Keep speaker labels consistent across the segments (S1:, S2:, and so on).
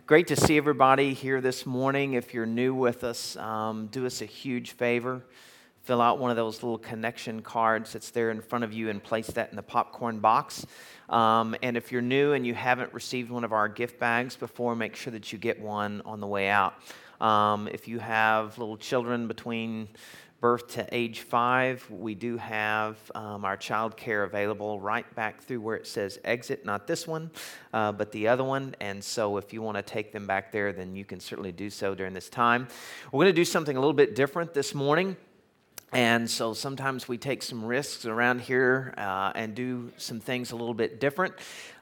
S1: Great to see everybody here this morning. If you're new with us, do us a huge favor. Fill out one of those little connection cards that's there in front of you and place that in the popcorn box. And if you're new and you haven't received one of our gift bags before, make sure that you get one on the way out. If you have little children between birth to age 5, we do have our child care available right back through where it says exit, not this one, but the other one. And so if you want to take them back there, then you can certainly do so during this time. We're going to do something a little bit different this morning. And so sometimes we take some risks around here and do some things a little bit different.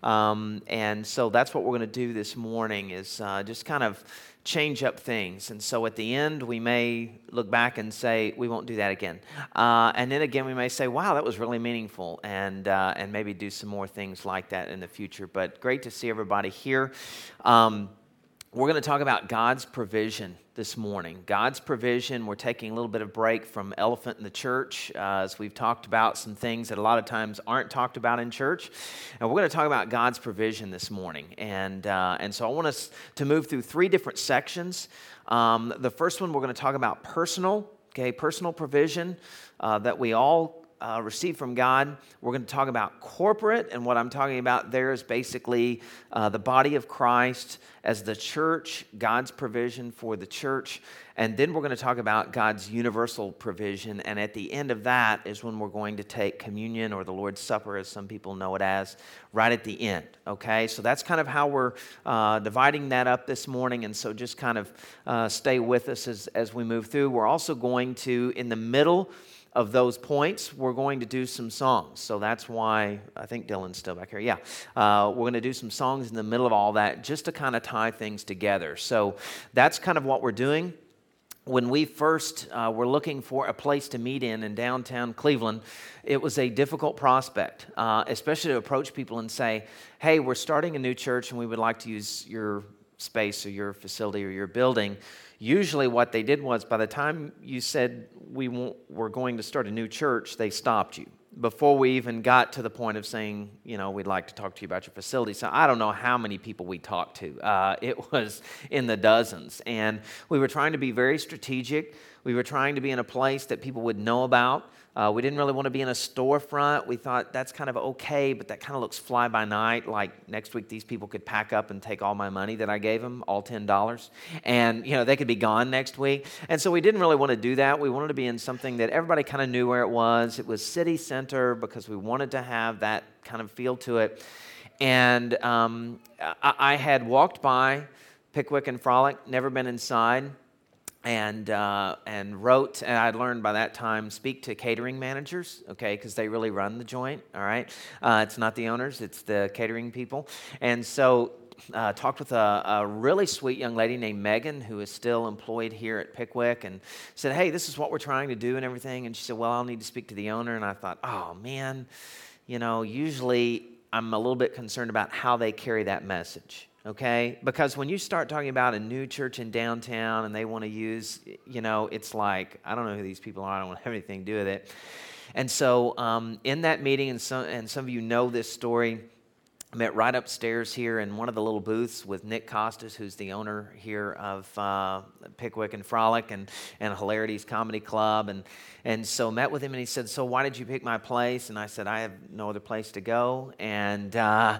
S1: And so that's what we're going to do this morning is just kind of change up things. And so at the end, we may look back and say, we won't do that again. And then again, we may say, wow, that was really meaningful, and maybe do some more things like that in the future. But great to see everybody here. We're going to talk about God's provision this morning. God's provision. We're taking a little bit of break from Elephant in the Church as we've talked about some things that a lot of times aren't talked about in church. And we're going to talk about God's provision this morning. And so I want us to move through 3 different sections. The first one, we're going to talk about personal provision that we all receive from God. We're going to talk about corporate, and what I'm talking about there is basically the body of Christ as the church, God's provision for the church, and then we're going to talk about God's universal provision, and at the end of that is when we're going to take communion, or the Lord's Supper as some people know it as, right at the end, okay? So that's kind of how we're dividing that up this morning, and so just kind of stay with us as we move through. We're also going to, in the middle of those points, we're going to do some songs. So that's why I think Dylan's still back here. Yeah. We're going to do some songs in the middle of all that just to kind of tie things together. So that's kind of what we're doing. When we first were looking for a place to meet in downtown Cleveland, it was a difficult prospect, especially to approach people and say, hey, we're starting a new church and we would like to use your space or your facility or your building. Usually what they did was by the time you said we're going to start a new church, they stopped you before we even got to the point of saying, we'd like to talk to you about your facility. So I don't know how many people we talked to. It was in the dozens. And we were trying to be very strategic. We were trying to be in a place that people would know about. We didn't really want to be in a storefront. We thought that's kind of okay, but that kind of looks fly by night. Like next week, these people could pack up and take all my money that I gave them, all $10, and they could be gone next week. And so we didn't really want to do that. We wanted to be in something that everybody kind of knew where it was. It was city center because we wanted to have that kind of feel to it. And I had walked by Pickwick and Frolic, never been inside. And wrote, and I'd learned by that time, speak to catering managers, okay, because they really run the joint, all right? It's not the owners, it's the catering people. And so talked with a really sweet young lady named Megan, who is still employed here at Pickwick, and said, hey, this is what we're trying to do and everything. And she said, well, I'll need to speak to the owner. And I thought, oh, man, usually I'm a little bit concerned about how they carry that message. Okay, because when you start talking about a new church in downtown and they want to use, it's like, I don't know who these people are. I don't want to have anything to do with it. And so in that meeting, and some of you know this story, I met right upstairs here in one of the little booths with Nick Costas, who's the owner here of Pickwick and Frolic and Hilarities Comedy Club. And so met with him, and he said, so why did you pick my place? And I said, I have no other place to go. And,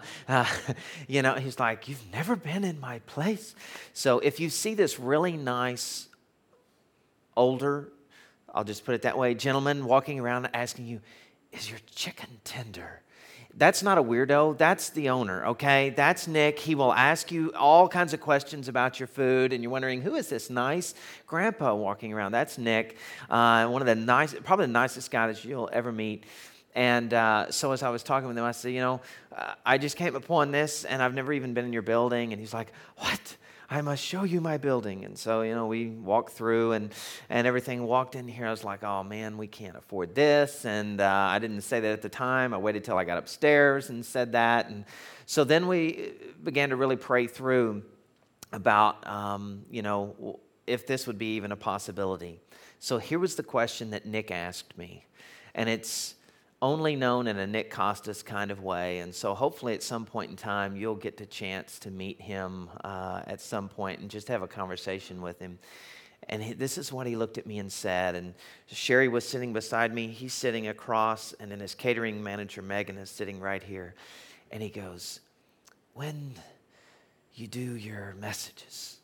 S1: he's like, you've never been in my place? So if you see this really nice, older, I'll just put it that way, gentleman walking around asking you, is your chicken tender? That's not a weirdo. That's the owner, okay? That's Nick. He will ask you all kinds of questions about your food, and you're wondering, who is this nice grandpa walking around? That's Nick, one of the probably the nicest guy that you'll ever meet. And so as I was talking with him, I said, I just came upon this, and I've never even been in your building. And he's like, what? I must show you my building. And so, we walked through and everything, walked in here. I was like, oh, man, we can't afford this. And I didn't say that at the time. I waited till I got upstairs and said that. And so then we began to really pray through about, if this would be even a possibility. So here was the question that Nick asked me. And it's, only known in a Nick Costas kind of way. And so hopefully at some point in time, you'll get the chance to meet him at some point and just have a conversation with him. And this is what he looked at me and said. And Sherry was sitting beside me. He's sitting across. And then his catering manager, Megan, is sitting right here. And he goes, when you do your messages,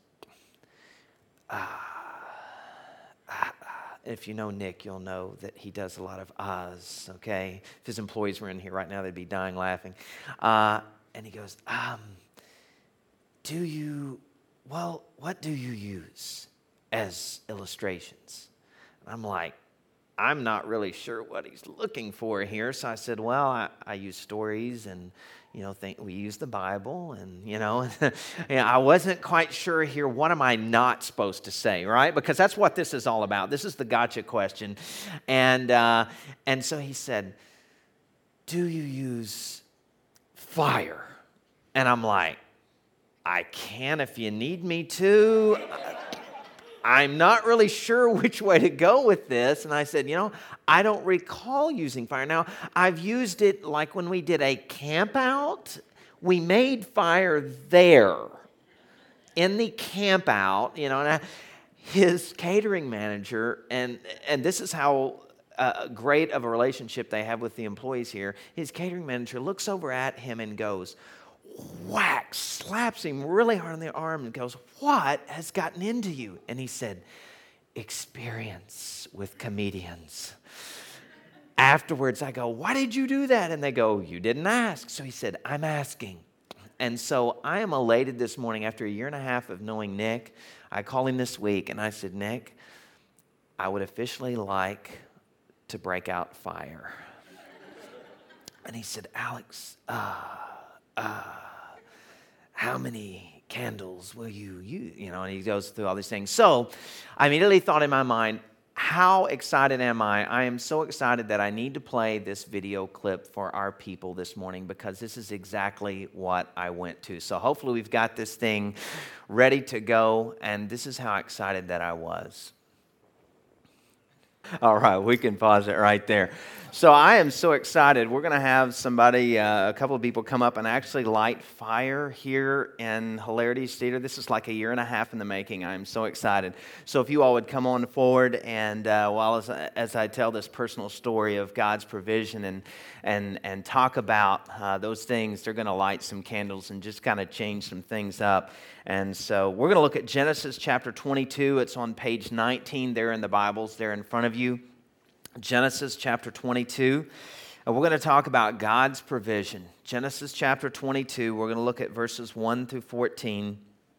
S1: if you know Nick, you'll know that he does a lot of ahs, okay? If his employees were in here right now, they'd be dying laughing. And he goes, what do you use as illustrations? And I'm like, I'm not really sure what he's looking for here. So I said, well, I use stories and, we use the Bible and, I wasn't quite sure here, what am I not supposed to say, right? Because that's what this is all about. This is the gotcha question. And so he said, do you use fire? And I'm like, I can if you need me to. I'm not really sure which way to go with this. And I said, I don't recall using fire. Now, I've used it like when we did a camp out. We made fire there in the camp out, and his catering manager, and this is how great of a relationship they have with the employees here. His catering manager looks over at him and goes, whack, slaps him really hard on the arm and goes, what has gotten into you? And he said, experience with comedians. Afterwards, I go, why did you do that? And they go, you didn't ask. So he said, I'm asking. And so I am elated this morning after a year and a half of knowing Nick. I called him this week and I said, Nick, I would officially like to break out fire. And he said, Alex, how many candles will you use? And he goes through all these things. So I immediately thought in my mind, how excited am I? I am so excited that I need to play this video clip for our people this morning because this is exactly what I went to. So hopefully we've got this thing ready to go, and this is how excited that I was. All right, we can pause it right there. So I am so excited. We're going to have somebody, a couple of people come up and actually light fire here in Hilarities Theater. This is like a year and a half in the making. I'm so excited. So if you all would come on forward and as I tell this personal story of God's provision and talk about those things, they're going to light some candles and just kind of change some things up. And so we're going to look at Genesis chapter 22. It's on page 19 there in the Bibles there in front of you. Genesis chapter 22. We're going to talk about God's provision. Genesis chapter 22, we're going to look at verses 1 through 14.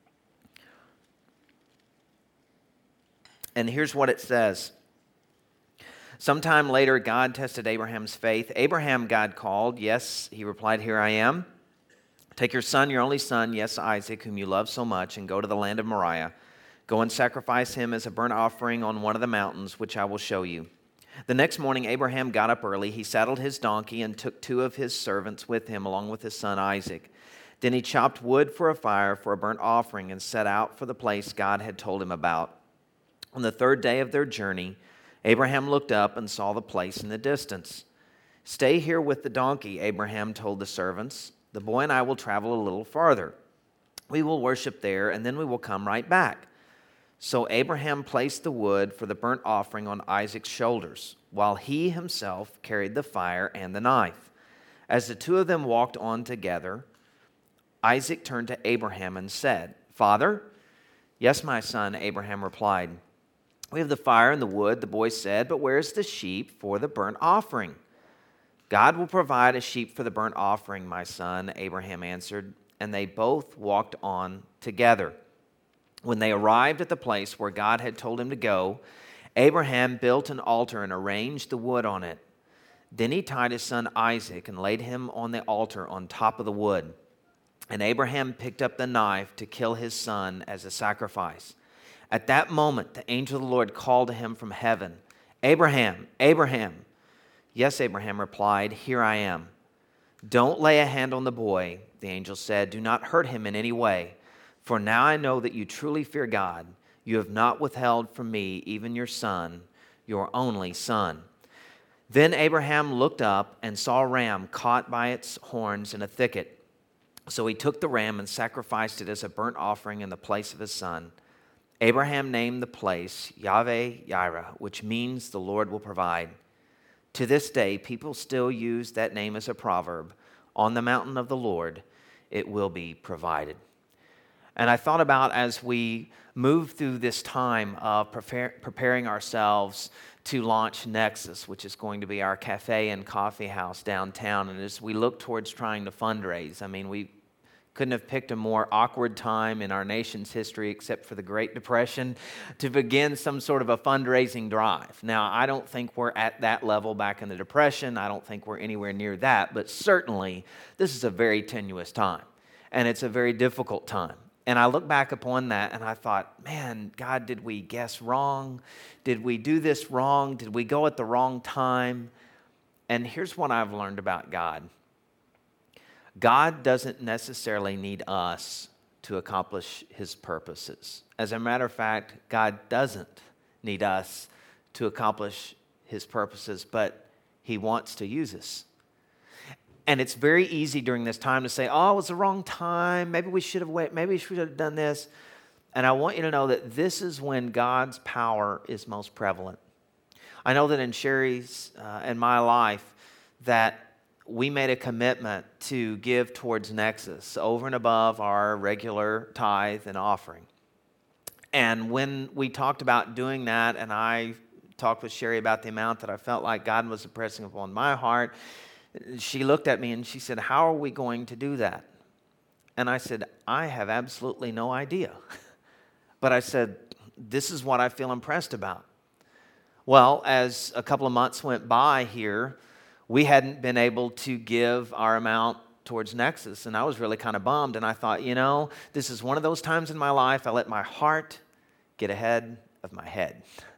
S1: And here's what it says. Sometime later, God tested Abraham's faith. Abraham, God called. Yes, he replied, here I am. Take your son, your only son, yes, Isaac, whom you love so much, and go to the land of Moriah. Go and sacrifice him as a burnt offering on one of the mountains, which I will show you. The next morning, Abraham got up early. He saddled his donkey and took 2 of his servants with him, along with his son Isaac. Then he chopped wood for a fire for a burnt offering and set out for the place God had told him about. On the 3rd day of their journey, Abraham looked up and saw the place in the distance. Stay here with the donkey, Abraham told the servants. The boy and I will travel a little farther. We will worship there, and then we will come right back. So Abraham placed the wood for the burnt offering on Isaac's shoulders, while he himself carried the fire and the knife. As the 2 of them walked on together, Isaac turned to Abraham and said, Father? Yes, my son, Abraham replied. We have the fire and the wood, the boy said, but where is the sheep for the burnt offering? God will provide a sheep for the burnt offering, my son, Abraham answered, and they both walked on together. When they arrived at the place where God had told him to go, Abraham built an altar and arranged the wood on it. Then he tied his son Isaac and laid him on the altar on top of the wood. And Abraham picked up the knife to kill his son as a sacrifice. At that moment, the angel of the Lord called to him from heaven, Abraham, Abraham. Yes, Abraham replied, here I am. Don't lay a hand on the boy, the angel said. Do not hurt him in any way. For now I know that you truly fear God. You have not withheld from me even your son, your only son. Then Abraham looked up and saw a ram caught by its horns in a thicket. So he took the ram and sacrificed it as a burnt offering in the place of his son. Abraham named the place Yahweh-Yireh, which means the Lord will provide. To this day, people still use that name as a proverb. On the mountain of the Lord, it will be provided. And I thought about as we move through this time of preparing ourselves to launch Nexus, which is going to be our cafe and coffee house downtown. And as we look towards trying to fundraise, I mean, we couldn't have picked a more awkward time in our nation's history, except for the Great Depression, to begin some sort of a fundraising drive. Now, I don't think we're at that level back in the Depression. I don't think we're anywhere near that. But certainly, this is a very tenuous time. And it's a very difficult time. And I look back upon that and I thought, man, God, did we guess wrong? Did we do this wrong? Did we go at the wrong time? And here's what I've learned about God. God doesn't necessarily need us to accomplish his purposes. As a matter of fact, God doesn't need us to accomplish his purposes, but he wants to use us. And it's very easy during this time to say, oh, it was the wrong time. Maybe we should have waited. Maybe we should have done this. And I want you to know that this is when God's power is most prevalent. I know that in Sherry's and my life that we made a commitment to give towards Nexus over and above our regular tithe and offering. And when we talked about doing that, and I talked with Sherry about the amount that I felt like God was impressing upon my heart, she looked at me and she said, how are we going to do that? And I said, I have absolutely no idea. But I said, this is what I feel impressed about. Well, as a couple of months went by here, we hadn't been able to give our amount towards Nexus, and I was really kind of bummed. And I thought, this is one of those times in my life I let my heart get ahead of my head.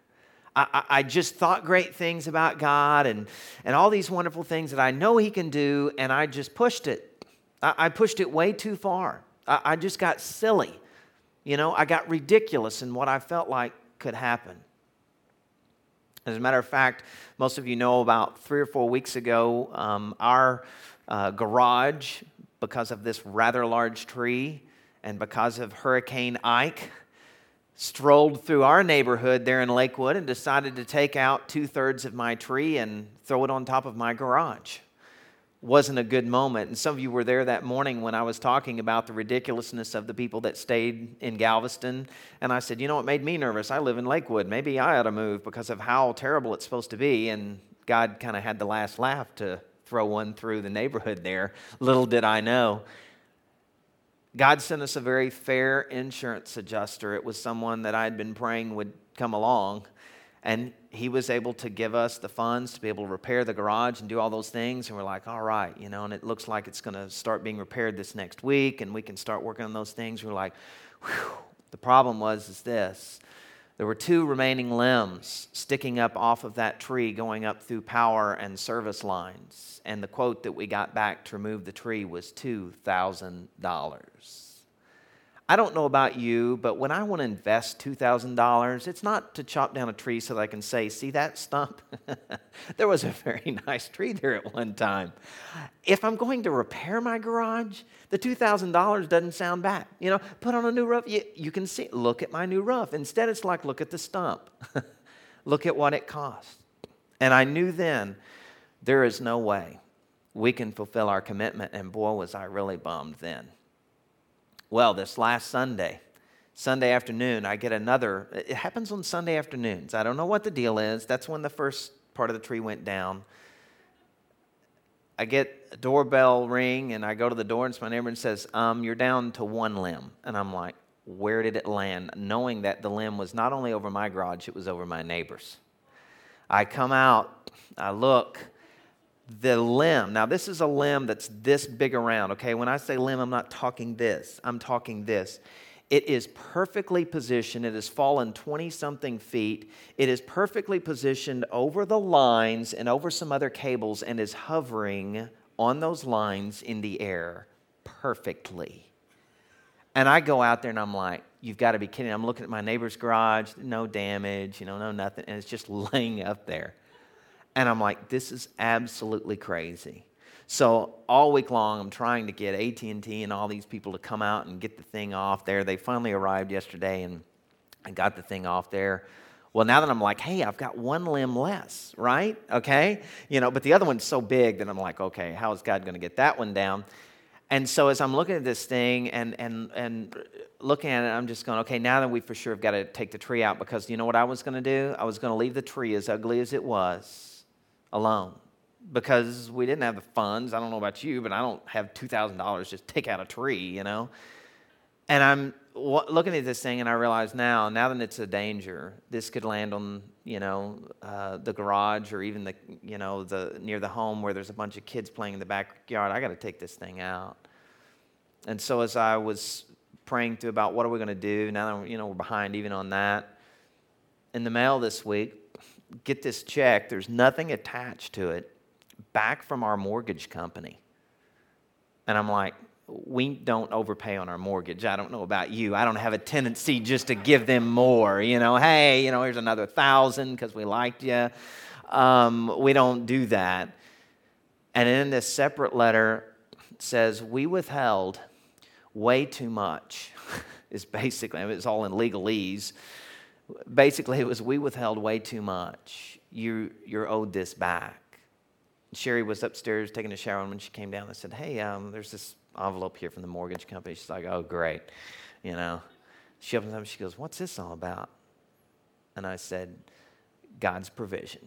S1: I just thought great things about God and all these wonderful things that I know he can do, and I just pushed it. I pushed it way too far. I just got silly. I got ridiculous in what I felt like could happen. As a matter of fact, most of you know about 3 or 4 weeks ago, our garage, because of this rather large tree and because of Hurricane Ike, strolled through our neighborhood there in Lakewood and decided to take out 2/3 of my tree and throw it on top of my garage. Wasn't a good moment. And some of you were there that morning when I was talking about the ridiculousness of the people that stayed in Galveston. And I said, it made me nervous. I live in Lakewood. Maybe I ought to move because of how terrible it's supposed to be. And God kind of had the last laugh to throw one through the neighborhood there. Little did I know. God sent us a very fair insurance adjuster. It was someone that I had been praying would come along. And he was able to give us the funds to be able to repair the garage and do all those things. And we're like, all right, and it looks like it's going to start being repaired this next week, and we can start working on those things. We're like, whew. The problem is this. There were 2 remaining limbs sticking up off of that tree going up through power and service lines. And the quote that we got back to remove the tree was $2,000. I don't know about you, but when I want to invest $2,000, it's not to chop down a tree so that I can say, see that stump? There was a very nice tree there at one time. If I'm going to repair my garage, the $2,000 doesn't sound bad. Put on a new roof. You can see, look at my new roof. Instead, it's like, look at the stump. Look at what it costs. And I knew then, there is no way we can fulfill our commitment. And boy, was I really bummed then. Well, this last Sunday afternoon, I get another. It happens on Sunday afternoons. I don't know what the deal is. That's when the first part of the tree went down. I get a doorbell ring, and I go to the door, and it's my neighbor and says, you're down to 1 limb. And I'm like, where did it land? Knowing that the limb was not only over my garage, it was over my neighbor's. I come out, I look. The limb, now this is a limb that's this big around, okay? When I say limb, I'm not talking this. I'm talking this. It is perfectly positioned. It has fallen 20-something feet. It is perfectly positioned over the lines and over some other cables and is hovering on those lines in the air perfectly. And I go out there and I'm like, you've got to be kidding. I'm looking at my neighbor's garage, no damage, no nothing, and it's just laying up there. And I'm like, this is absolutely crazy. So all week long, I'm trying to get AT&T and all these people to come out and get the thing off there. They finally arrived yesterday, and I got the thing off there. Well, now that I'm like, hey, I've got one limb less, right? Okay? But the other one's so big that I'm like, okay, how is God going to get that one down? And so as I'm looking at this thing and looking at it, I'm just going, okay, now that we for sure have got to take the tree out, because you know what I was going to do? I was going to leave the tree, as ugly as it was, alone, because we didn't have the funds. I don't know about you, but I don't have $2,000 just take out a tree, And I'm looking at this thing, and I realize now that it's a danger. This could land on, the garage, or even the near the home where there's a bunch of kids playing in the backyard. I got to take this thing out. And so as I was praying through about what are we going to do now that we're behind even on that, in the mail this week, get this check. There's nothing attached to it, back from our mortgage company. And I'm like, we don't overpay on our mortgage. I don't know about you. I don't have a tendency just to give them more. Hey, here's another $1,000 because we liked you. We don't do that. And in this separate letter, it says, we withheld way too much. It's basically, it's all in legalese. Basically, it was, we withheld way too much. You're owed this back. Sherry was upstairs taking a shower, and when she came down, I said, hey, there's this envelope here from the mortgage company. She's like, oh, great. She opens up and she goes, what's this all about? And I said, God's provision.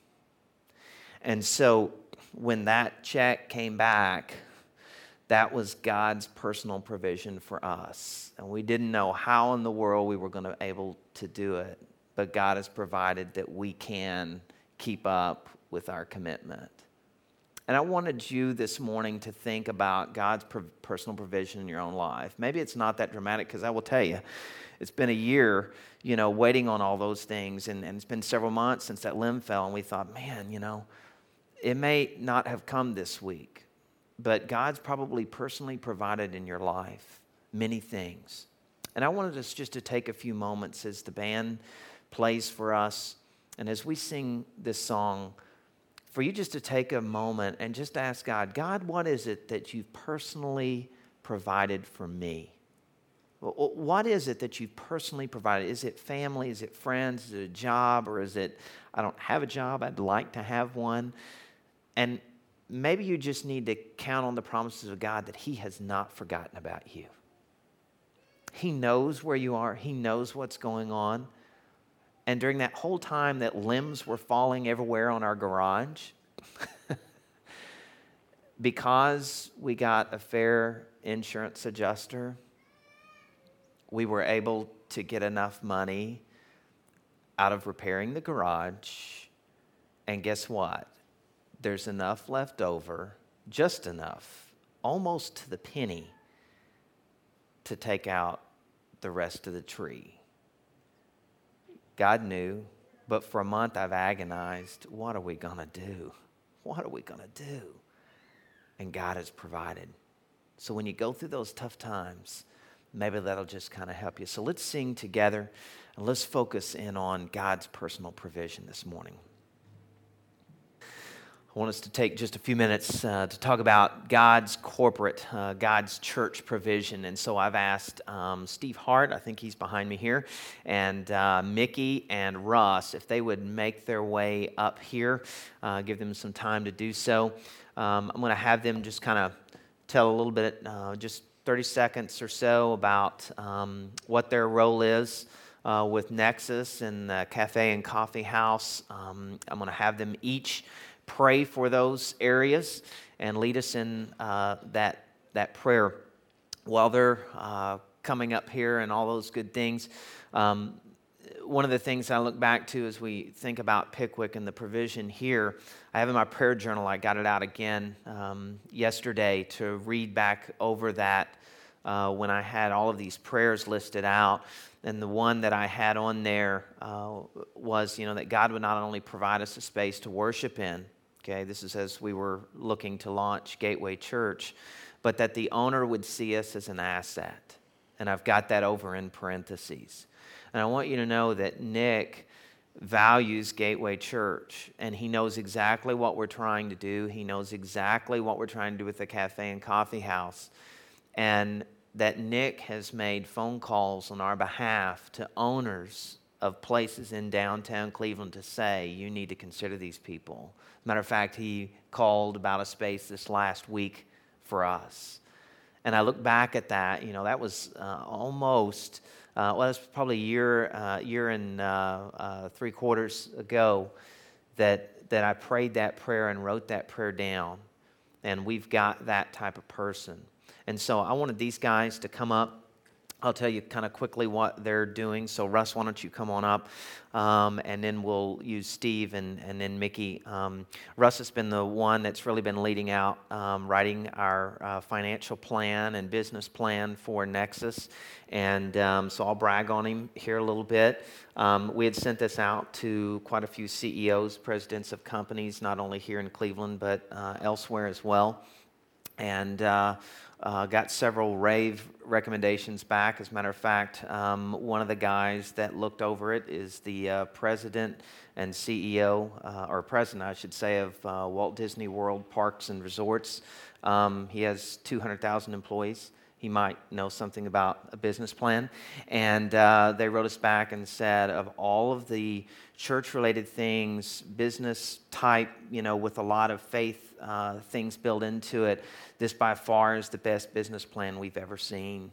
S1: And so when that check came back, that was God's personal provision for us. And we didn't know how in the world we were going to be able to do it, but God has provided that we can keep up with our commitment. And I wanted you this morning to think about God's personal provision in your own life. Maybe it's not that dramatic, because I will tell you, it's been a year, waiting on all those things. And it's been several months since that limb fell. And we thought, man, it may not have come this week, but God's probably personally provided in your life many things. And I wanted us just to take a few moments as the band plays for us, and as we sing this song, for you just to take a moment and just ask God, what is it that you've personally provided for me? What is it that you've personally provided? Is it family? Is it friends? Is it a job? Or is it, I don't have a job, I'd like to have one? And maybe you just need to count on the promises of God that He has not forgotten about you. He knows where you are. He knows what's going on. And during that whole time that limbs were falling everywhere on our garage, because we got a fair insurance adjuster, we were able to get enough money out of repairing the garage. And guess what? There's enough left over, just enough, almost to the penny, to take out the rest of the tree. God knew, but for a month I've agonized, what are we going to do? What are we going to do? And God has provided. So when you go through those tough times, maybe that'll just kind of help you. So let's sing together, and let's focus in on God's personal provision this morning. I want us to take just a few minutes to talk about God's corporate, God's church provision. And so I've asked Steve Hart, I think he's behind me here, and Mickey and Russ, if they would make their way up here, give them some time to do so. I'm going to have them just kind of tell a little bit, just 30 seconds or so about what their role is with Nexus and the Cafe and Coffee House. I'm going to have them each pray for those areas and lead us in that prayer while they're coming up here and all those good things. One of the things I look back to as we think about Pickwick and the provision here, I have in my prayer journal, I got it out again yesterday to read back over that when I had all of these prayers listed out. And the one that I had on there was, that God would not only provide us a space to worship in, okay, this is as we were looking to launch Gateway Church, but that the owner would see us as an asset. And I've got that over in parentheses. And I want you to know that Nick values Gateway Church, and he knows exactly what we're trying to do. He knows exactly what we're trying to do with the cafe and coffee house. And that Nick has made phone calls on our behalf to owners of places in downtown Cleveland to say, you need to consider these people. Matter of fact, he called about a space this last week for us. And I look back at that, that was almost, that's probably a year and 3/4 ago that I prayed that prayer and wrote that prayer down. And we've got that type of person. And so I wanted these guys to come up. I'll tell you kind of quickly what they're doing. So Russ, why don't you come on up, and then we'll use Steve and then Mickey. Russ has been the one that's really been leading out, writing our financial plan and business plan for Nexus. And so I'll brag on him here a little bit. We had sent this out to quite a few CEOs, presidents of companies, not only here in Cleveland, but elsewhere as well. And got several rave recommendations back. As a matter of fact, one of the guys that looked over it is the president and CEO, or president, I should say, of Walt Disney World Parks and Resorts. He has 200,000 employees. He might know something about a business plan. And they wrote us back and said, of all of the church-related things, business type, with a lot of faith things built into it, this by far is the best business plan we've ever seen.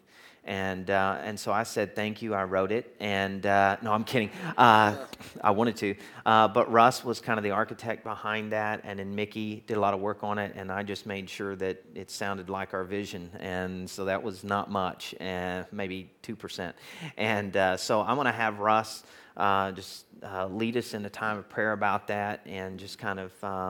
S1: And so I said, thank you. I wrote it. And no, I'm kidding. I wanted to. But Russ was kind of the architect behind that. And then Mickey did a lot of work on it. And I just made sure that it sounded like our vision. And so that was not much, maybe 2%. And so I'm going to have Russ just lead us in a time of prayer about that and just kind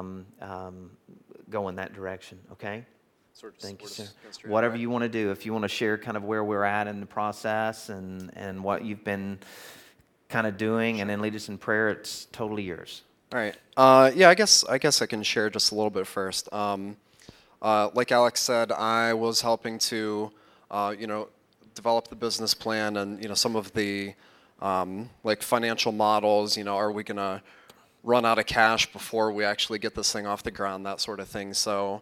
S1: of go in that direction, okay? Thank you, sir. Whatever you want to do. If you want to share kind of where we're at in the process and what you've been kind of doing, and then lead us in prayer, it's totally yours.
S2: All right. I guess I can share just a little bit first. Like Alex said, I was helping to, develop the business plan and some of the like financial models. Are we gonna run out of cash before we actually get this thing off the ground? That sort of thing. So.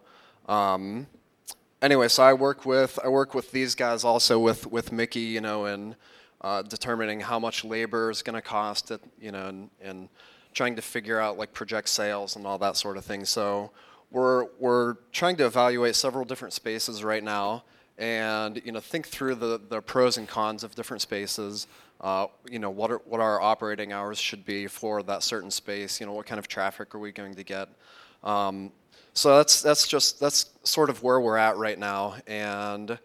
S2: Anyway, so I work with these guys also with Mickey, and determining how much labor is going to cost it, and trying to figure out like project sales and all that sort of thing. So we're trying to evaluate several different spaces right now, and think through the pros and cons of different spaces. What our operating hours should be for that certain space. What kind of traffic are we going to get? So that's sort of where we're at right now, and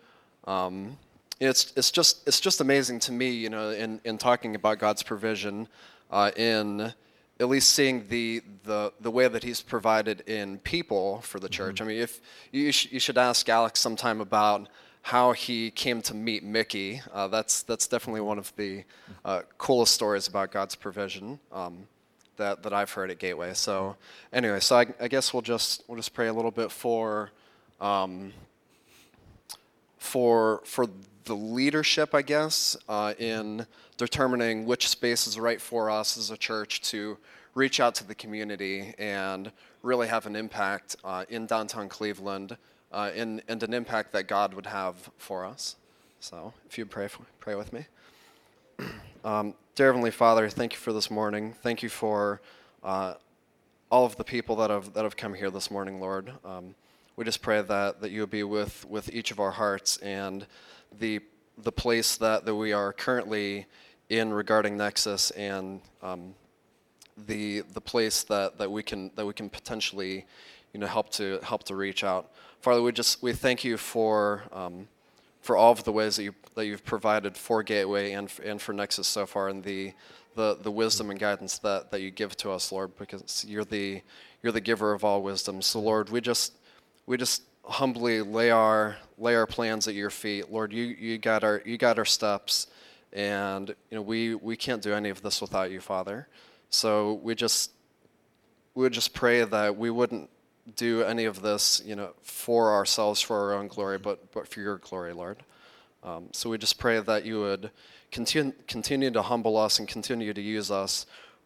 S2: it's just amazing to me, in talking about God's provision, in at least seeing the way that He's provided in people for the church. I mean, if you should ask Alex sometime about how he came to meet Mickey. That's definitely one of the coolest stories about God's provision. That I've heard at Gateway. So anyway, so I guess we'll just pray a little bit for the leadership, I guess, in determining which space is right for us as a church to reach out to the community and really have an impact in downtown Cleveland, and an impact that God would have for us. So if you pray with me. Dear Heavenly Father, thank you for this morning. Thank you for all of the people that have come here this morning, Lord. We just pray that you would be with each of our hearts, and the place that we are currently in regarding Nexus, and the place that we can potentially help to reach out. Father, we thank you for all of the ways that you've provided for Gateway and for Nexus so far, and the wisdom and guidance that you give to us, Lord, because you're the giver of all wisdom. So Lord, we just humbly lay our plans at your feet. Lord, you got our steps, and we can't do any of this without you, Father. So we would just pray that we wouldn't do any of this, for ourselves, for our own glory, but for your glory, Lord. So we just pray that you would continue to humble us and continue to use us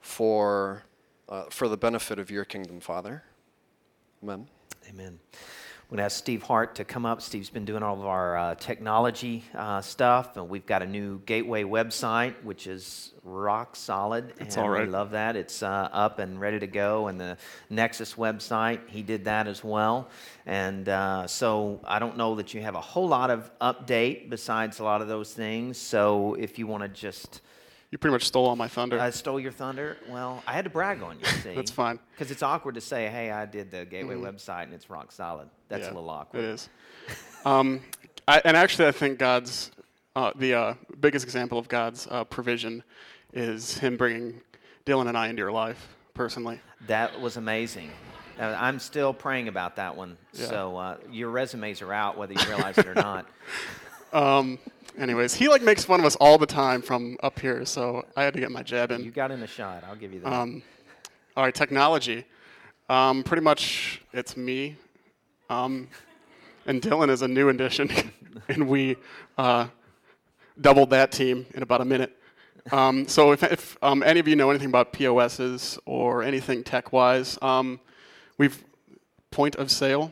S2: for the benefit of your kingdom, Father. Amen.
S1: Amen. We're going to ask Steve Hart to come up. Steve's been doing all of our technology stuff, and we've got a new Gateway website, which is rock solid.
S3: It's
S1: and
S3: all right.
S1: We love that. It's up and ready to go. And the Nexus website, he did that as well. And so I don't know that you have a whole lot of update besides a lot of those things. So if you want to just...
S3: You pretty much stole all my thunder.
S1: I stole your thunder? Well, I had to brag on you, see.
S3: That's fine.
S1: Because it's awkward to say, hey, I did the Gateway website and it's rock solid. That's a little awkward.
S3: It is. And actually, I think God's, the biggest example of God's provision is him bringing Dylan and I into your life, personally.
S1: That was amazing. I'm still praying about that one.
S3: Yeah.
S1: So your resumes are out, whether you realize it or not.
S3: Anyways, he makes fun of us all the time from up here, so I had to get my jab in.
S1: You got in a shot. I'll give you that.
S3: All right, technology. Pretty much it's me, and Dylan is a new addition, and we doubled that team in about a minute. So if any of you know anything about POSs or anything tech-wise, we've point of sale.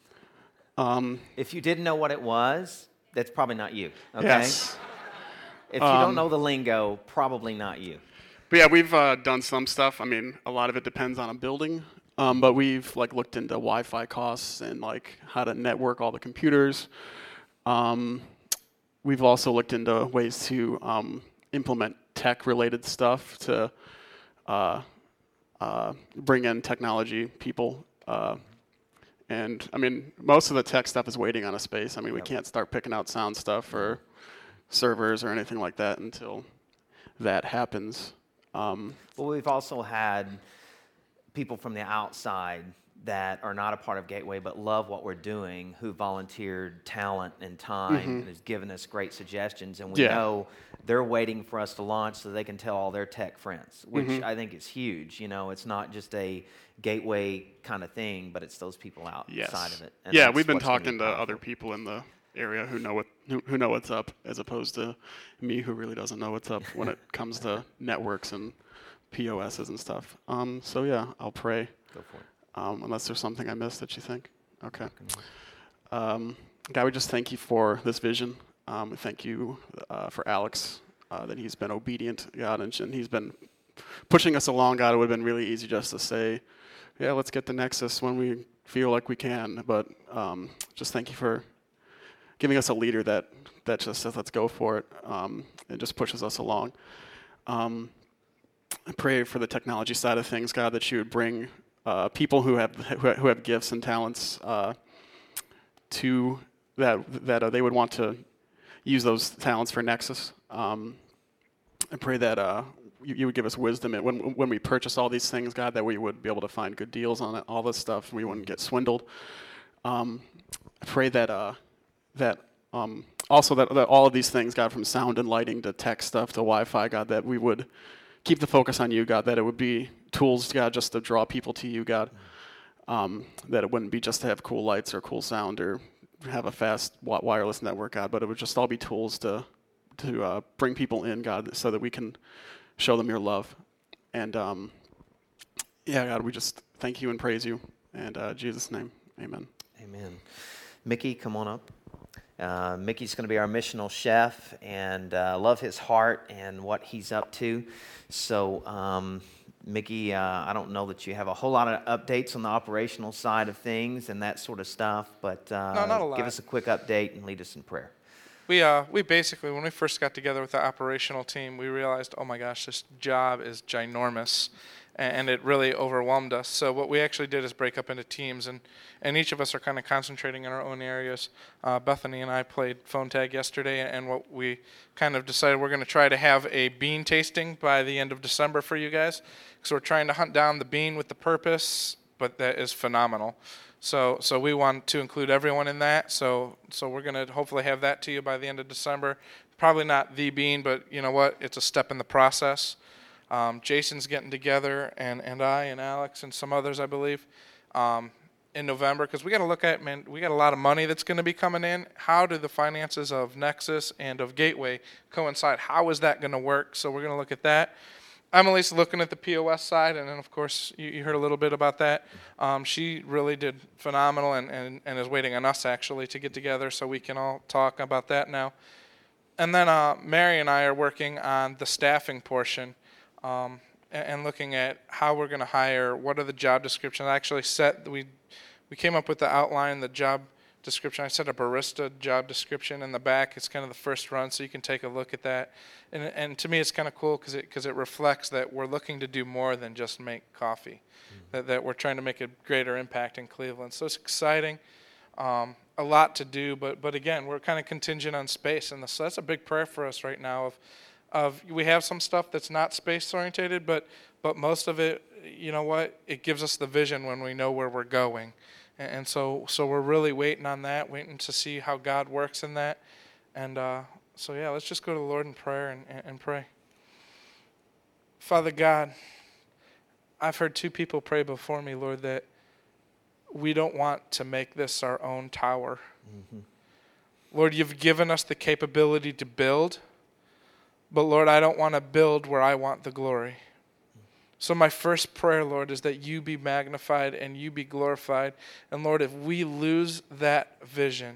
S1: If you didn't know what it was, that's probably not you, okay?
S3: Yes.
S1: If you don't know the lingo, probably not you.
S3: But yeah, we've done some stuff. I mean, a lot of it depends on a building. But we've looked into Wi-Fi costs and how to network all the computers. We've also looked into ways to implement tech-related stuff to bring in technology people. And I mean, most of the tech stuff is waiting on a space. I mean, we can't start picking out sound stuff or servers or anything like that until that happens.
S1: Well, we've also had people from the outside that are not a part of Gateway but love what we're doing, who volunteered talent and time and has given us great suggestions. And we know they're waiting for us to launch so they can tell all their tech friends, which I think is huge. You know, it's not just a Gateway kind of thing, but it's those people outside of it. And
S3: yeah,
S1: that's
S3: we've been
S1: what's gonna
S3: talking
S1: be
S3: to
S1: powerful.
S3: other people in the area who know what's up, as opposed to me, who really doesn't know what's up when it comes to networks and POSs and stuff. So yeah, I'll pray.
S1: Go for it.
S3: Unless there's something I missed that you think. Okay. God, we just thank you for this vision. We thank you for Alex, that he's been obedient, God, and he's been pushing us along, God. It would have been really easy just to say, yeah, let's get the Nexus when we feel like we can. But just thank you for giving us a leader that just says, let's go for it, and just pushes us along. I pray for the technology side of things, God, that you would bring people who have gifts and talents to that they would want to use those talents for Nexus. I pray that you would give us wisdom when we purchase all these things, God, that we would be able to find good deals on it, all this stuff, and we wouldn't get swindled. I pray that also that all of these things, God, from sound and lighting to tech stuff to Wi-Fi, God, that we would keep the focus on you, God, that it would be tools, God, just to draw people to you, God, that it wouldn't be just to have cool lights or cool sound or have a fast wireless network, God, but it would just all be tools to bring people in, God, so that we can show them your love. And yeah, God, we just thank you and praise you. And in Jesus' name, amen.
S1: Amen. Mickey, come on up. Mickey's going to be our missional chef, and love his heart and what he's up to. So, Mickey, I don't know that you have a whole lot of updates on the operational side of things and that sort of stuff, but
S4: No, not a lot.
S1: give us a quick update and lead us in prayer.
S4: We basically, when we first got together with the operational team, we realized, oh my gosh, this job is ginormous, and it really overwhelmed us. So what we actually did is break up into teams, and each of us are kind of concentrating in our own areas. Bethany and I played phone tag yesterday, and what we kind of decided, we're going to try to have a bean tasting by the end of December for you guys. So we're trying to hunt down the bean with the purpose, but that is phenomenal. So we want to include everyone in that. So we're going to hopefully have that to you by the end of December. Probably not the bean, but you know what? It's a step in the process. Jason's getting together, and I and Alex and some others, I believe, in November, because we got to look at, man, we got a lot of money that's going to be coming in. How do the finances of Nexus and of Gateway coincide? How is that going to work? So we're going to look at that. Emily's looking at the POS side, and then, of course, you heard a little bit about that. She really did phenomenal and is waiting on us, actually, to get together so we can all talk about that now. And then Mary and I are working on the staffing portion and looking at how we're going to hire, what are the job descriptions. I actually we came up with the outline, the job description. I set a barista job description in the back. It's kind of the first run, so you can take a look at that. And to me, it's kind of cool because it reflects that we're looking to do more than just make coffee, that we're trying to make a greater impact in Cleveland. So it's exciting, a lot to do, but again, we're kind of contingent on space, and so that's a big prayer for us right now. Of we have some stuff that's not space orientated, but most of it, you know what, it gives us the vision when we know where we're going. And so we're really waiting on that, waiting to see how God works in that. And so, yeah, let's just go to the Lord in prayer and pray. Father God, I've heard two people pray before me, Lord, that we don't want to make this our own tower. Mm-hmm. Lord, you've given us the capability to build, but, Lord, I don't want to build where I want the glory. So my first prayer, Lord, is that you be magnified and you be glorified. And, Lord, if we lose that vision,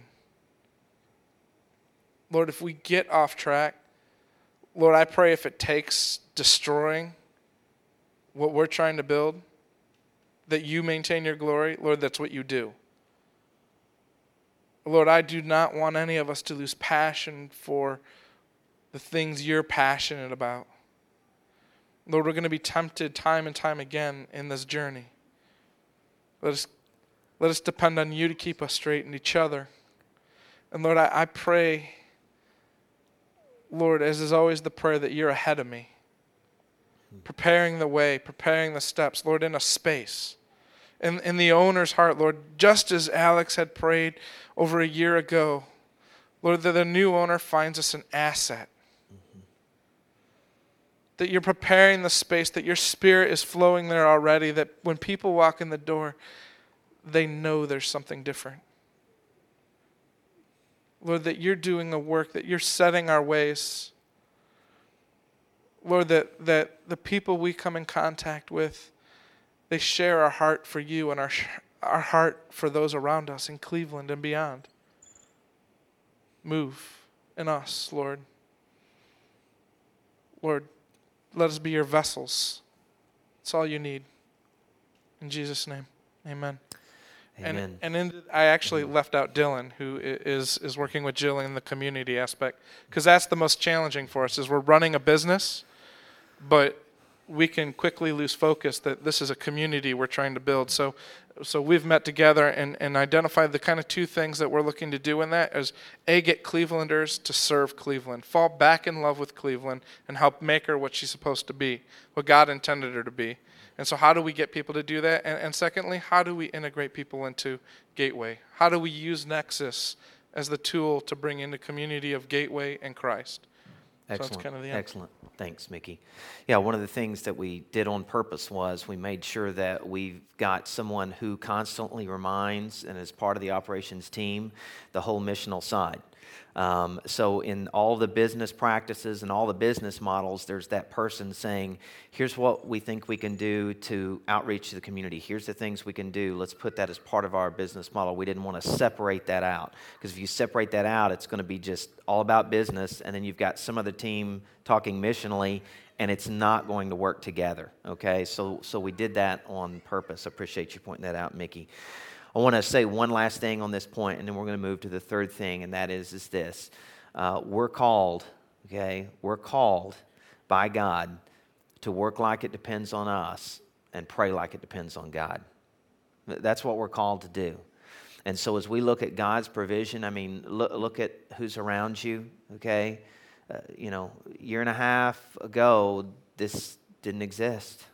S4: Lord, if we get off track, Lord, I pray if it takes destroying what we're trying to build, that you maintain your glory, Lord, that's what you do. Lord, I do not want any of us to lose passion for the things you're passionate about. Lord, we're going to be tempted time and time again in this journey. Let us depend on you to keep us straight and each other. And Lord, I pray, Lord, as is always the prayer, that you're ahead of me, preparing the way, preparing the steps, Lord, in a space. In the owner's heart, Lord, just as Alex had prayed over a year ago, Lord, that the new owner finds us an asset. That you're preparing the space, that your spirit is flowing there already, that when people walk in the door, they know there's something different. Lord, that you're doing the work, that you're setting our ways. Lord, that the people we come in contact with, they share our heart for you and our heart for those around us in Cleveland and beyond. Move in us, Lord. Lord, let us be your vessels. It's all you need. In Jesus' name, amen.
S1: Amen.
S4: And I actually left out Dylan, who is working with Jill in the community aspect, because that's the most challenging for us, is we're running a business, but we can quickly lose focus that this is a community we're trying to build. So we've met together and identified the kind of two things that we're looking to do in that is, A, get Clevelanders to serve Cleveland, fall back in love with Cleveland, and help make her what she's supposed to be, what God intended her to be. And so how do we get people to do that? And secondly, how do we integrate people into Gateway? How do we use Nexus as the tool to bring in the community of Gateway and Christ?
S1: Excellent.
S4: So that's kind of the
S1: Excellent. Thanks, Mickey. Yeah, one of the things that we did on purpose was we made sure that we've got someone who constantly reminds and is part of the operations team the whole missional side. So in all the business practices and all the business models, there's that person saying, here's what we think we can do to outreach to the community. Here's the things we can do. Let's put that as part of our business model. We didn't want to separate that out, because if you separate that out, it's going to be just all about business, and then you've got some other team talking missionally, and it's not going to work together, okay? So we did that on purpose. I appreciate you pointing that out, Mickey. I want to say one last thing on this point, and then we're going to move to the third thing, and that is this. We're called, okay? We're called by God to work like it depends on us and pray like it depends on God. That's what we're called to do. And so as we look at God's provision, I mean, look at who's around you, okay? A year and a half ago, this didn't exist,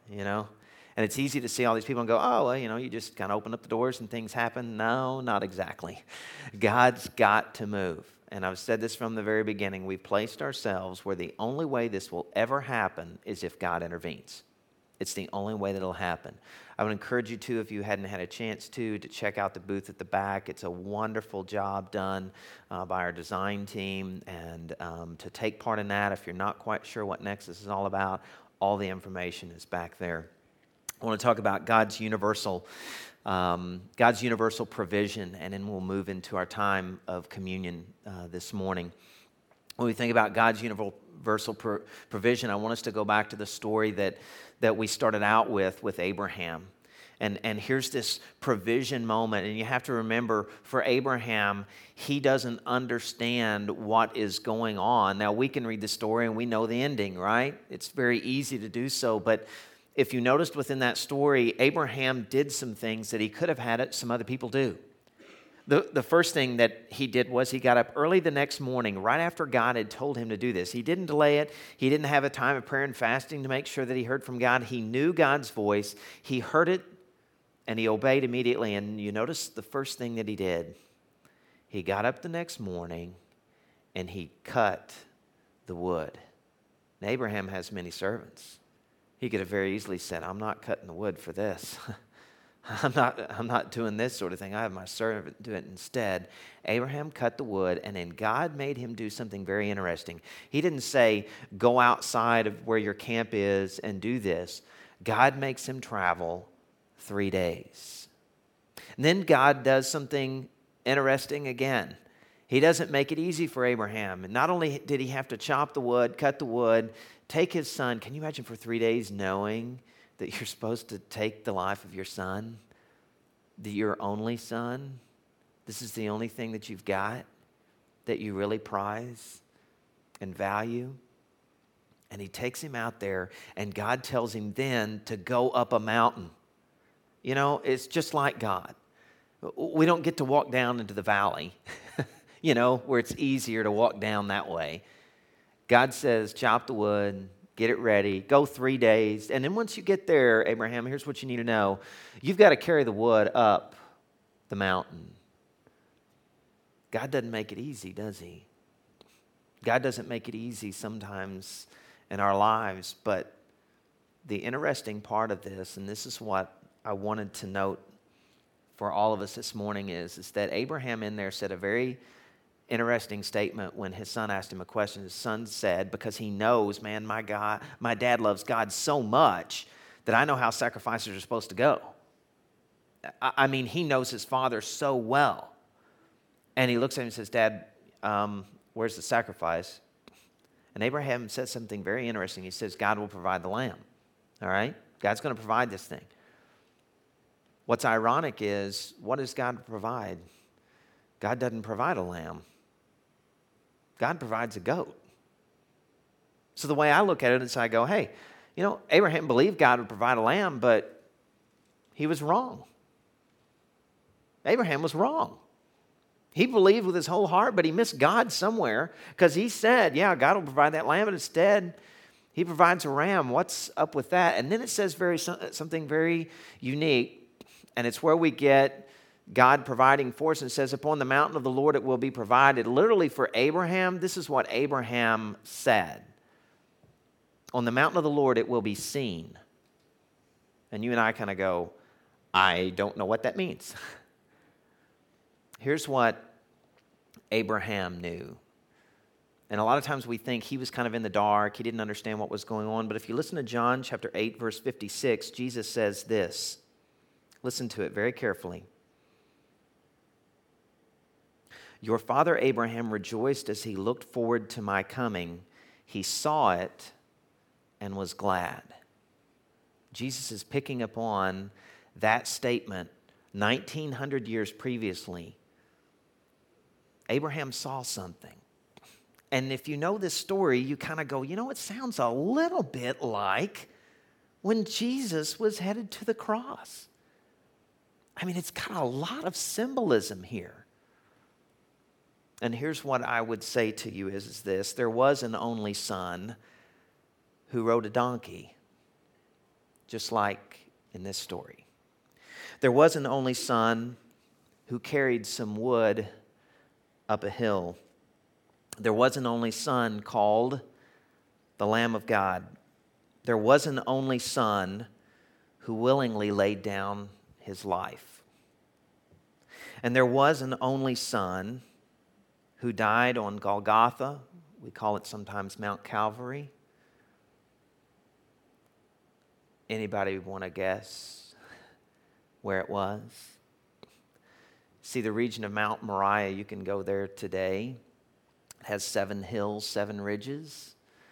S1: And it's easy to see all these people and go, oh, well, you just kind of open up the doors and things happen. No, not exactly. God's got to move. And I've said this from the very beginning. We've placed ourselves where the only way this will ever happen is if God intervenes. It's the only way that it'll happen. I would encourage you to, if you hadn't had a chance to check out the booth at the back. It's a wonderful job done by our design team. And to take part in that, if you're not quite sure what Nexus is all about, All the information is back there. I want to talk about God's universal provision, and then we'll move into our time of communion this morning. When we think about God's universal provision, I want us to go back to the story that we started out with Abraham. And here's this provision moment. And you have to remember, for Abraham, he doesn't understand what is going on. Now, we can read the story and we know the ending, right? It's very easy to do so. But if you noticed within that story, Abraham did some things that he could have had some other people do. The first thing that he did was he got up early the next morning, right after God had told him to do this. He didn't delay it. He didn't have a time of prayer and fasting to make sure that he heard from God. He knew God's voice. He heard it, and he obeyed immediately. And you notice the first thing that he did. He got up the next morning, and he cut the wood. Now, Abraham has many servants. He could have very easily said, I'm not cutting the wood for this. I'm not doing this sort of thing. I have my servant do it instead. Abraham cut the wood, and then God made him do something very interesting. He didn't say, go outside of where your camp is and do this. God makes him travel 3 days. And then God does something interesting again. He doesn't make it easy for Abraham. And not only did he have to chop the wood, cut the wood, take his son. Can you imagine for 3 days knowing that you're supposed to take the life of your son, your only son? This is the only thing that you've got that you really prize and value. And he takes him out there, and God tells him then to go up a mountain. You know, it's just like God. We don't get to walk down into the valley, where it's easier to walk down that way. God says, chop the wood, get it ready, go 3 days. And then once you get there, Abraham, here's what you need to know. You've got to carry the wood up the mountain. God doesn't make it easy, does he? God doesn't make it easy sometimes in our lives. But the interesting part of this, and this is what I wanted to note for all of us this morning, is that Abraham in there said a very interesting statement when his son asked him a question. His son said, because he knows, man, my dad loves God so much that I know how sacrifices are supposed to go. I mean, he knows his father so well. And he looks at him and says, Dad, where's the sacrifice? And Abraham says something very interesting. He says, God will provide the lamb. All right? God's going to provide this thing. What's ironic is, what does God provide? God doesn't provide a lamb. God provides a goat. So the way I look at it is I go, hey, Abraham believed God would provide a lamb, but he was wrong. Abraham was wrong. He believed with his whole heart, but he missed God somewhere, because he said, yeah, God will provide that lamb, but instead he provides a ram. What's up with that? And then it says something very unique, and it's where we get God providing for us. And it says, upon the mountain of the Lord it will be provided. Literally for Abraham, this is what Abraham said. On the mountain of the Lord it will be seen. And you and I kind of go, I don't know what that means. Here's what Abraham knew. And a lot of times we think he was kind of in the dark. He didn't understand what was going on. But if you listen to John chapter 8, verse 56, Jesus says this. Listen to it very carefully. Your father Abraham rejoiced as he looked forward to my coming. He saw it and was glad. Jesus is picking up on that statement 1,900 years previously. Abraham saw something. And if you know this story, you kind of go, it sounds a little bit like when Jesus was headed to the cross. I mean, it's got a lot of symbolism here. And here's what I would say to you is this. There was an only son who rode a donkey, just like in this story. There was an only son who carried some wood up a hill. There was an only son called the Lamb of God. There was an only son who willingly laid down his life. And there was an only son who died on Golgotha. We call it sometimes Mount Calvary. Anybody want to guess where it was? See, the region of Mount Moriah, you can go there today. It has 7 hills, 7 ridges.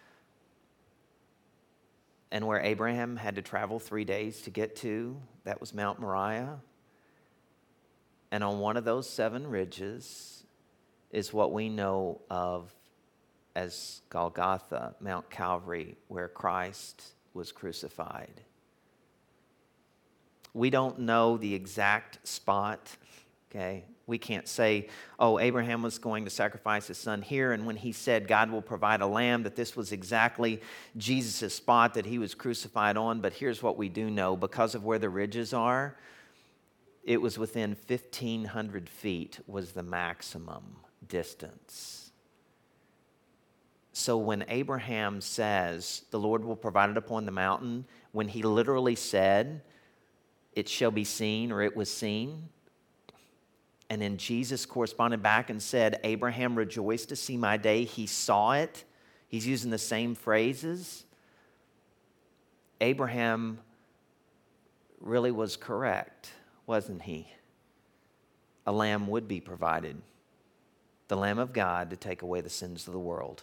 S1: And where Abraham had to travel 3 days to get to, that was Mount Moriah. And on one of those 7 ridges is what we know of as Golgotha, Mount Calvary, where Christ was crucified. We don't know the exact spot, okay? We can't say, oh, Abraham was going to sacrifice his son here, and when he said God will provide a lamb, that this was exactly Jesus' spot that he was crucified on. But here's what we do know. Because of where the ridges are, it was within 1,500 feet was the maximum distance. So when Abraham says, the Lord will provide it upon the mountain, when he literally said, it shall be seen, or it was seen, and then Jesus corresponded back and said, Abraham rejoiced to see my day. He saw it. He's using the same phrases. Abraham really was correct, wasn't he? A lamb would be provided. The Lamb of God to take away the sins of the world.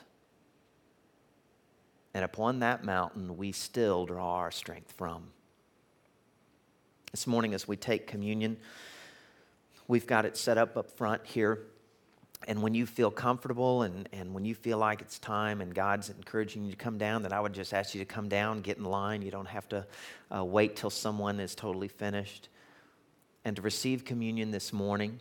S1: And upon that mountain, we still draw our strength from. This morning, as we take communion, we've got it set up front here. And when you feel comfortable and when you feel like it's time and God's encouraging you to come down, then I would just ask you to come down, get in line. You don't have to wait till someone is totally finished. And to receive communion this morning.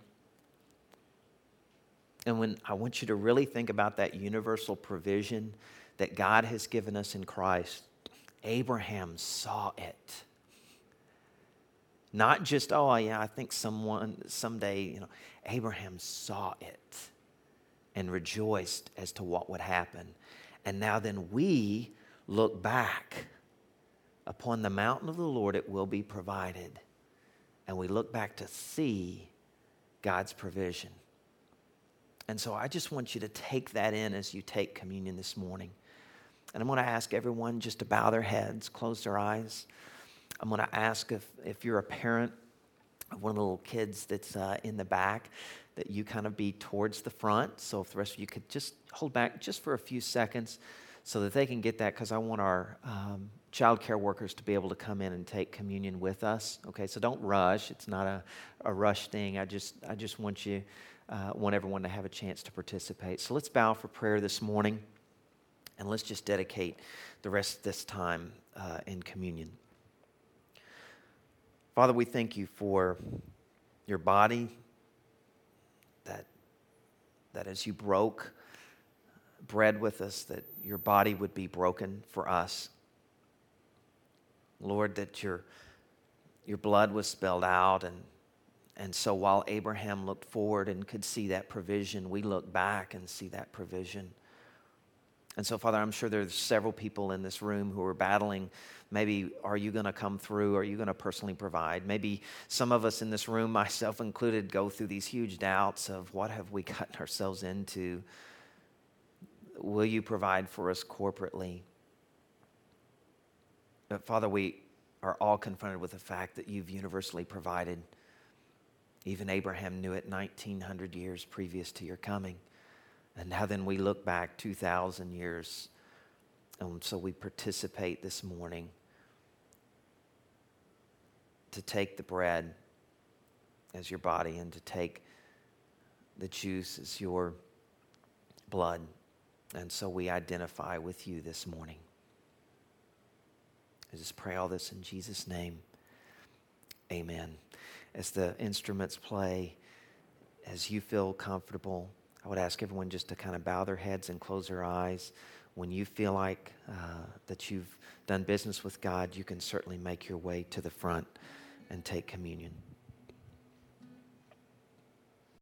S1: And when I want you to really think about that universal provision that God has given us in Christ. Abraham saw it. Not just, oh yeah, I think someday, Abraham saw it and rejoiced as to what would happen. And now then we look back upon the mountain of the Lord, it will be provided. And we look back to see God's provision. And so I just want you to take that in as you take communion this morning. And I'm going to ask everyone just to bow their heads, close their eyes. I'm going to ask if you're a parent of one of the little kids that's in the back, that you kind of be towards the front. So if the rest of you could just hold back just for a few seconds so that they can get that, because I want our child care workers to be able to come in and take communion with us. Okay, so don't rush. It's not a rush thing. I just want everyone to have a chance to participate. So let's bow for prayer this morning, and let's just dedicate the rest of this time in communion. Father, we thank you for your body, that as you broke bread with us, that your body would be broken for us. Lord, that your blood was spilled out, and so while Abraham looked forward and could see that provision, we look back and see that provision. And so, Father, I'm sure there's several people in this room who are battling. Maybe, are you going to come through? Are you going to personally provide? Maybe some of us in this room, myself included, go through these huge doubts of what have we gotten ourselves into? Will you provide for us corporately? But Father, we are all confronted with the fact that you've universally provided. Even Abraham knew it 1,900 years previous to your coming. And now then we look back 2,000 years, and so we participate this morning to take the bread as your body and to take the juice as your blood. And so we identify with you this morning. I just pray all this in Jesus' name. Amen. As the instruments play, as you feel comfortable, I would ask everyone just to kind of bow their heads and close their eyes. When you feel like that you've done business with God, you can certainly make your way to the front and take communion.